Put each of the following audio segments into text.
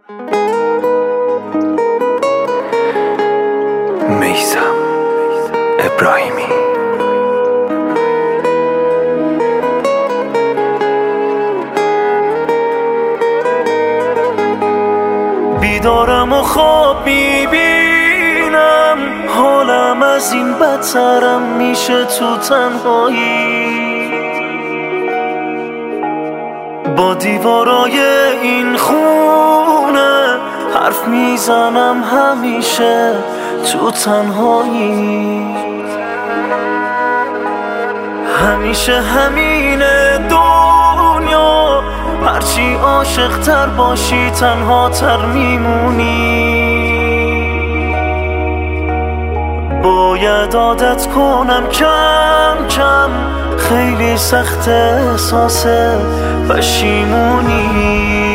میثم ابراهیمی. بیدارم و خواب میبینم، حالم از این بدترم میشه تو تنهایی. با دیوارای این خونه حرف میزنم همیشه تو تنهایی. همیشه همینه دنیا، هرچی عاشق تر باشی تنها تر میمونی. باید عادت کنم کم کم، خیلی سخت احساس پشیمونی.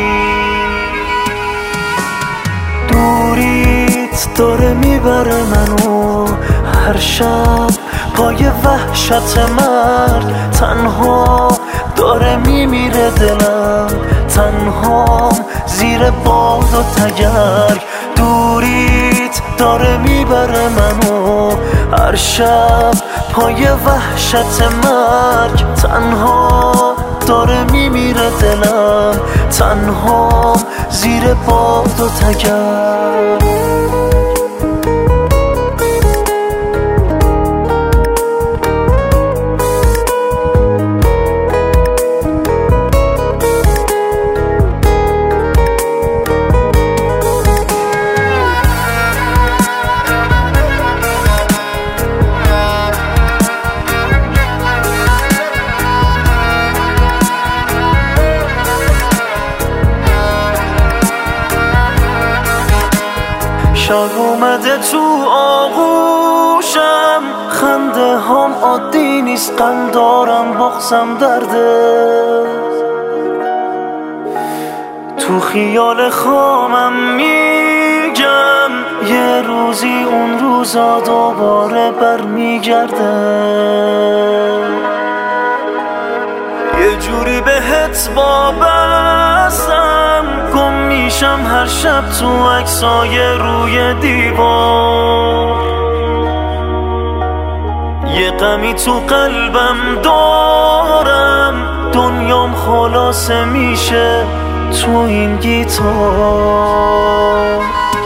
دوریت داره میبره منو هر شب پای وحشت مرد، تنها داره میمیره دلم، تنهام زیر باد و تگرگ. دوریت داره میبره منو هر شب پای وحشت مرگ، تنها داره میمیره دلم، تنهام زیر باد و تگرگ. شب اومده تو آغوشم، خنده هم عادی نیست، غم دارم بغضم درده. تو خیال خامم میگم یه روزی اون روزا دوباره برمیگرده. یه جوری بهت وابستم، گم میشم هر شب تو عکسای روی دیوار. یه غمی تو قلبم دارم، دنیام خلاصه میشه تو این گیتار.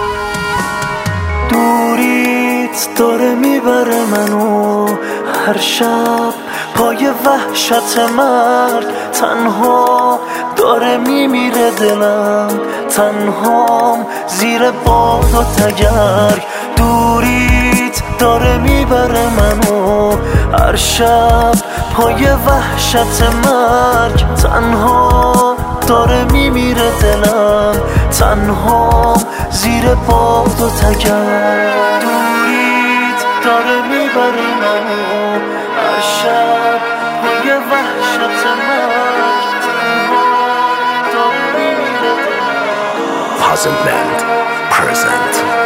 دوریت داره میبره منو هر شب پای وحشت مرد، تنها داره میمیره دلم، تنهام زیر باد و تگرگ. دوریت داره میبره منو هر شب پای وحشت مرگ، تنها داره میمیره دلم، تنهام زیر باد و تگرگ. دوریت داره میبره منو هر شب پای وحشت مرگ، تنها داره میمیره دلم. Puzzle Band present